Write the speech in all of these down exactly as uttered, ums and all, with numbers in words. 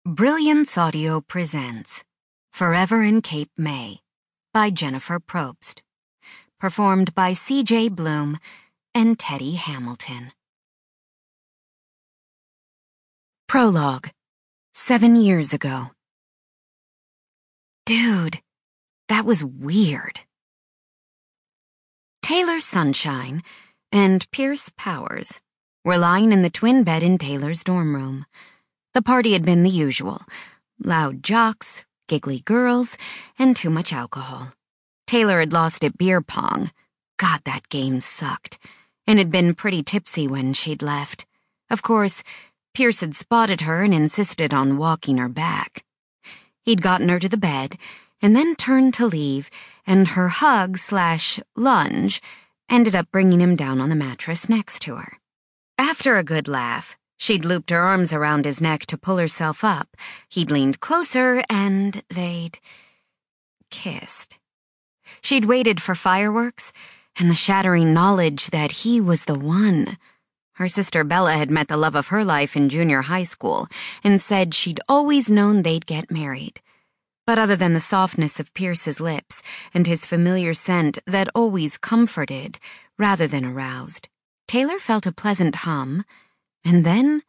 Brilliance Audio presents Forever in Cape May by Jennifer Probst, performed by C J Bloom and Teddy Hamilton. Prologue. Seven years ago. Dude, that was weird. Taylor Sunshine and Pierce Powers were lying in the twin bed in Taylor's dorm room. The party had been the usual: loud jocks, giggly girls, and too much alcohol. Taylor had lost at beer pong. God, that game sucked, and had been pretty tipsy when she'd left. Of course, Pierce had spotted her and insisted on walking her back. He'd gotten her to the bed, and then turned to leave, and her hug slash lunge ended up bringing him down on the mattress next to her. After a good laugh, she'd looped her arms around his neck to pull herself up. He'd leaned closer, and they'd kissed. She'd waited for fireworks, and the shattering knowledge that he was the one. Her sister Bella had met the love of her life in junior high school and said she'd always known they'd get married. But other than the softness of Pierce's lips and his familiar scent that always comforted rather than aroused, Taylor felt a pleasant hum, and then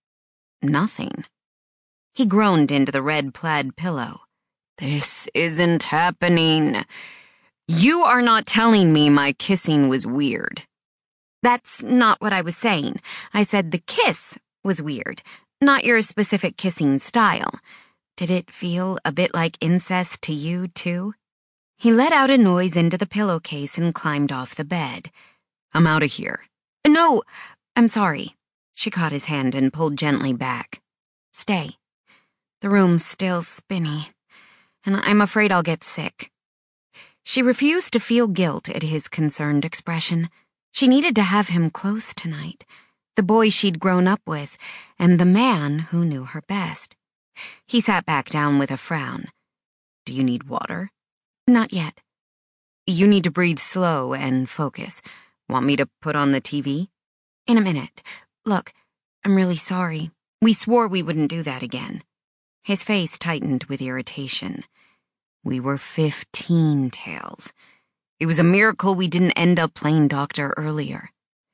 nothing. He groaned into the red plaid pillow. "This isn't happening. You are not telling me my kissing was weird." "That's not what I was saying. I said the kiss was weird, not your specific kissing style. Did it feel a bit like incest to you, too?" He let out a noise into the pillowcase and climbed off the bed. "I'm out of here." "No, I'm sorry." She caught his hand and pulled gently back. "Stay. The room's still spinny, and I'm afraid I'll get sick." She refused to feel guilt at his concerned expression. She needed to have him close tonight, the boy she'd grown up with, and the man who knew her best. He sat back down with a frown. "Do you need water?" "Not yet." "You need to breathe slow and focus. Want me to put on the T V?" "In a minute. Look, I'm really sorry. We swore we wouldn't do that again." His face tightened with irritation. "We were fifteen, Tails. It was a miracle we didn't end up playing doctor earlier."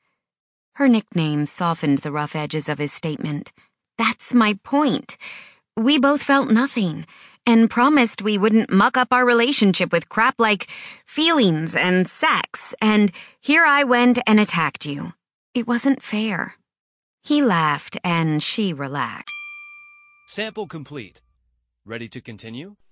Her nickname softened the rough edges of his statement. "That's my point. We both felt nothing, and promised we wouldn't muck up our relationship with crap like feelings and sex, and here I went and attacked you. It wasn't fair." He laughed, and she relaxed. Sample complete. Ready to continue?